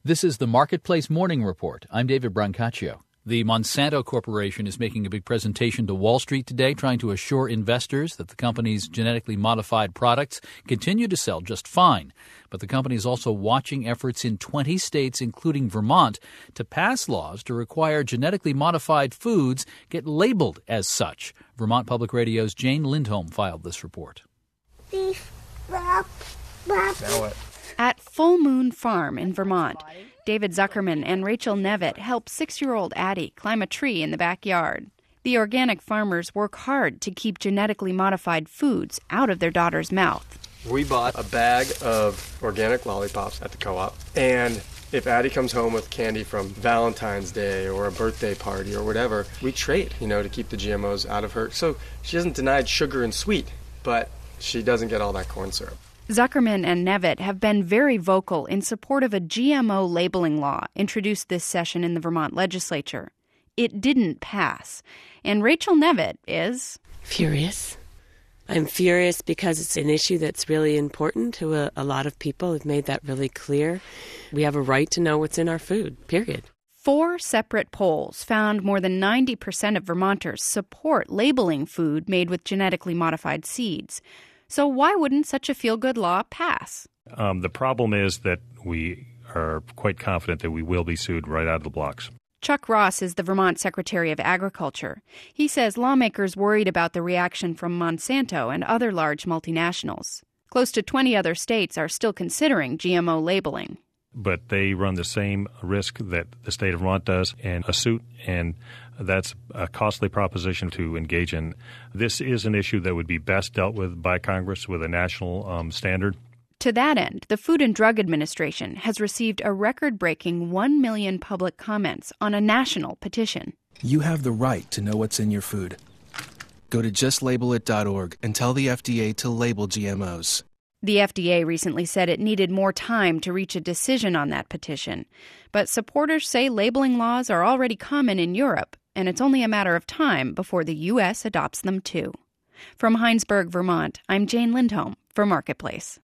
This is the Marketplace Morning Report. I'm David Brancaccio. The Monsanto Corporation is making a big presentation to Wall Street today, trying to assure investors that the company's genetically modified products continue to sell just fine. But the company is also watching efforts in 20 states, including Vermont, to pass laws to require genetically modified foods get labeled as such. Vermont Public Radio's Jane Lindholm filed this report. At Full Moon Farm in Vermont, David Zuckerman and Rachel Nevitt help 6-year-old Addie climb a tree in the backyard. The organic farmers work hard to keep genetically modified foods out of their daughter's mouth. We bought a bag of organic lollipops at the co-op, and if Addie comes home with candy from Valentine's Day or a birthday party or whatever, we trade, to keep the GMOs out of her. So she isn't denied sugar and sweet, but she doesn't get all that corn syrup. Zuckerman and Nevitt have been very vocal in support of a GMO labeling law introduced this session in the Vermont legislature. It didn't pass, and Rachel Nevitt is furious. I'm furious because it's an issue that's really important to a lot of people. Have made that really clear. We have a right to know what's in our food, period. 4 separate polls found more than 90% of Vermonters support labeling food made with genetically modified seeds. So why wouldn't such a feel-good law pass? The problem is that we are quite confident that we will be sued right out of the blocks. Chuck Ross is the Vermont Secretary of Agriculture. He says lawmakers worried about the reaction from Monsanto and other large multinationals. Close to 20 other states are still considering GMO labeling. But they run the same risk that the state of Vermont does in a suit, and that's a costly proposition to engage in. This is an issue that would be best dealt with by Congress with a national standard. To that end, the Food and Drug Administration has received a record-breaking 1 million public comments on a national petition. You have the right to know what's in your food. Go to justlabel.org and tell the FDA to label GMOs. The FDA recently said it needed more time to reach a decision on that petition. But supporters say labeling laws are already common in Europe, and it's only a matter of time before the U.S. adopts them too. From Hinesburg, Vermont, I'm Jane Lindholm for Marketplace.